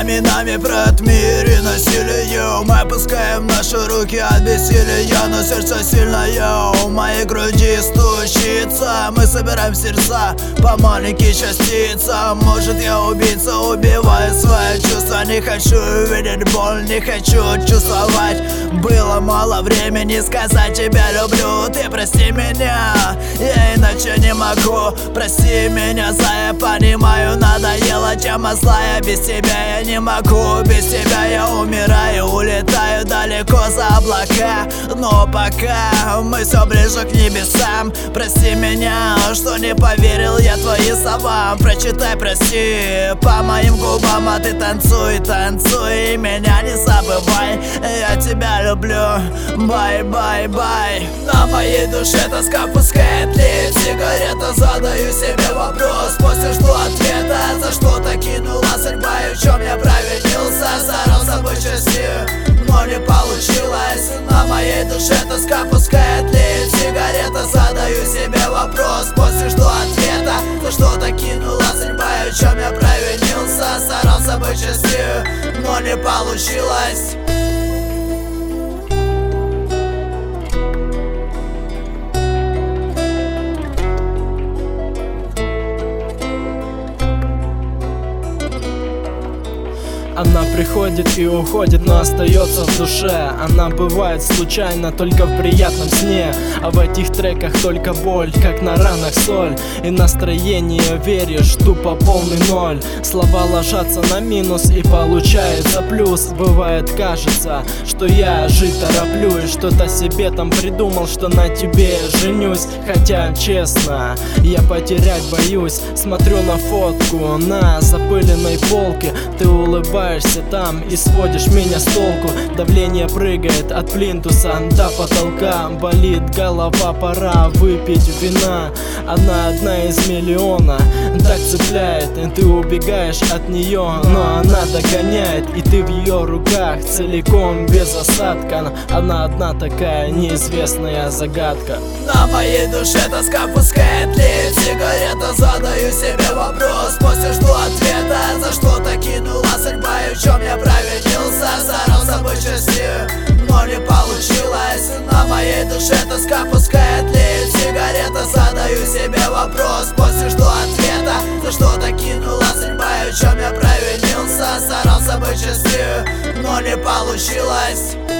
нами прет мир и насилие. Мы опускаем наши руки от бессилия, но сердце сильное в моей груди стучится. Мы собираем сердца по маленьким частицам. Может, я убийца, убиваю свои чувства. Не хочу видеть боль, не хочу чувствовать. Было мало времени сказать тебя люблю. Ты прости меня, я иначе не могу. Прости меня, я понимаю, надоела тема злая. Без тебя я не могу, без тебя я умираю. Улетаю далеко за облака, но пока мы все ближе к небесам. Прости меня, что не поверил я твоим словам. Прочитай, прости по моим губам, а ты танцуй, танцуй, меня не забывай. Я тебя люблю, бай-бай-бай. На моей душе тоска пускает лед сигарета. Задаю себе вопрос, после жду ответа. За что-то кинула судьба, и в чем я провинился. Старался быть счастливым, но не получилось. На моей душе тоска пускает лед сигарета. Задаю себе вопрос, после жду ответа. За что-то кинула судьба, и в чем я провинился. Старался быть счастливым, но не получилось. Она приходит и уходит, но остается в душе. Она бывает случайно, только в приятном сне. А в этих треках только боль, как на ранах соль. И настроение, веришь, тупо полный ноль. Слова ложатся на минус и получается плюс. Бывает, кажется, что я жить тороплю и что-то себе там придумал, что на тебе женюсь. Хотя, честно, я потерять боюсь. Смотрю на фотку на запыленной полке. Ты улыбаешься там и сводишь меня с толку. Давление прыгает от плинтуса до потолка. Болит голова, пора выпить вина. Она одна из миллиона, так цепляет. И ты убегаешь от нее, но она догоняет. И ты в ее руках целиком, без осадка. Она одна такая неизвестная загадка. На моей душе тоска пускает лед сигарета. Задаю себе вопрос, после жду ответа. За что-то кинула судьба, и в чем я провинился. Старался быть счастливым, но не получилось. На моей душе тоска пускает лед сигарета. Задаю себе вопрос, после жду ответа. За что-то кинула судьба, и в чем я провинился. Старался быть счастливым, но не получилось.